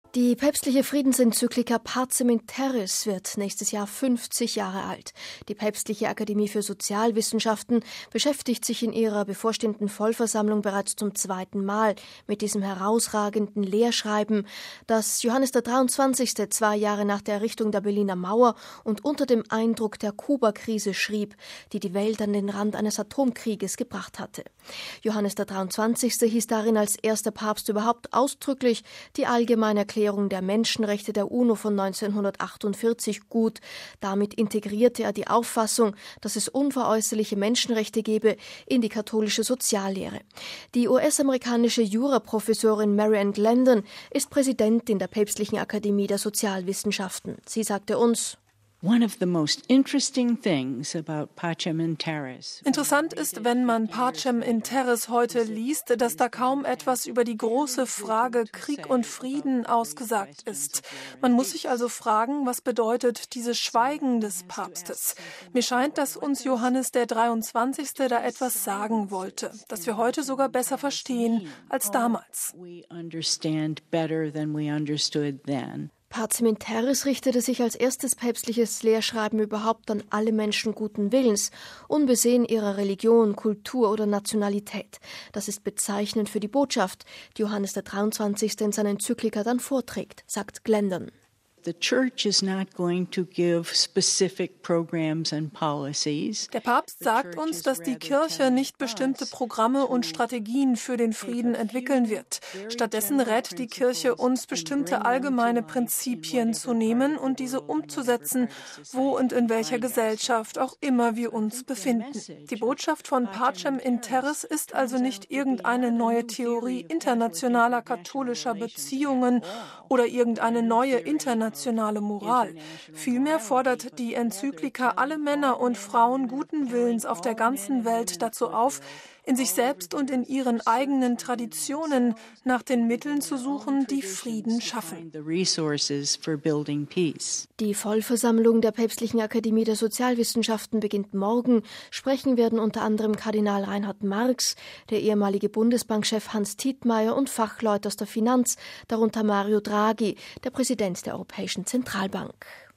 Die päpstliche Friedensenzyklika Pacem in Terris wird nächstes Jahr 50 Jahre alt. Die Päpstliche Akademie für Sozialwissenschaften beschäftigt sich in ihrer bevorstehenden Vollversammlung bereits zum zweiten Mal mit diesem herausragenden Lehrschreiben, das Johannes der 23. 2 Jahre nach der Errichtung der Berliner Mauer und unter dem Eindruck der Kuba-Krise schrieb, die die Welt an den Rand eines Atomkrieges gebracht hatte. Johannes der 23. hieß darin als erster Papst überhaupt ausdrücklich die allgemeine Erklärung der Menschenrechte der UNO von 1948 gut. Damit integrierte er die Auffassung, dass es unveräußerliche Menschenrechte gebe, in die katholische Soziallehre. Die US-amerikanische Juraprofessorin Marianne Glendon ist Präsidentin der Päpstlichen Akademie der Sozialwissenschaften. Sie sagte uns: Interessant ist, wenn man Pacem in Terris heute liest, dass da kaum etwas über die große Frage Krieg und Frieden ausgesagt ist. Man muss sich also fragen, was bedeutet dieses Schweigen des Papstes? Mir scheint, dass uns Johannes der 23. da etwas sagen wollte, das wir heute sogar besser verstehen als damals. Pacem in Terris richtete sich als erstes päpstliches Lehrschreiben überhaupt an alle Menschen guten Willens, unbesehen ihrer Religion, Kultur oder Nationalität. Das ist bezeichnend für die Botschaft, die Johannes der 23. in seiner Enzyklika dann vorträgt, sagt Glendon. Der Papst sagt uns, dass die Kirche nicht bestimmte Programme und Strategien für den Frieden entwickeln wird. Stattdessen rät die Kirche uns, bestimmte allgemeine Prinzipien zu nehmen und diese umzusetzen, wo und in welcher Gesellschaft auch immer wir uns befinden. Die Botschaft von Pacem in Terris ist also nicht irgendeine neue Theorie internationaler katholischer Beziehungen oder irgendeine neue internationale Moral. Vielmehr fordert die Enzyklika alle Männer und Frauen guten Willens auf der ganzen Welt dazu auf, in sich selbst und in ihren eigenen Traditionen nach den Mitteln zu suchen, die Frieden schaffen. Die Vollversammlung der Päpstlichen Akademie der Sozialwissenschaften beginnt morgen. Sprechen werden unter anderem Kardinal Reinhard Marx, der ehemalige Bundesbankchef Hans Tietmeyer und Fachleute aus der Finanz, darunter Mario Draghi, der Präsident der Europäischen Zentralbank.